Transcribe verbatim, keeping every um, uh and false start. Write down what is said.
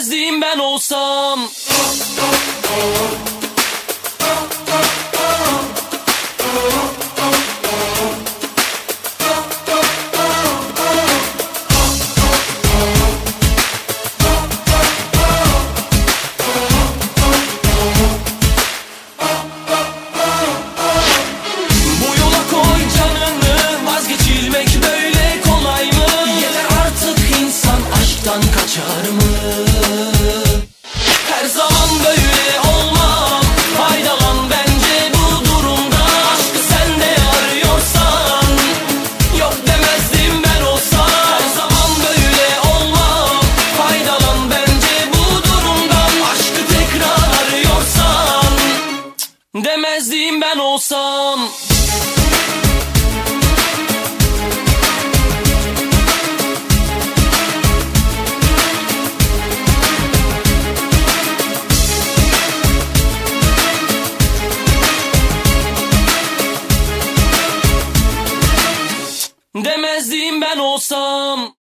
Demezdim ben olsam. Kaçar mı? Her zaman böyle olmam. Faydalan bence bu durumda. Aşkı sen de arıyorsan, yok demezdim ben olsam. Her zaman böyle olmam. Faydalan bence bu durumdan. Aşkı tekrar arıyorsan, demezdim ben olsam. Demezdim ben olsam.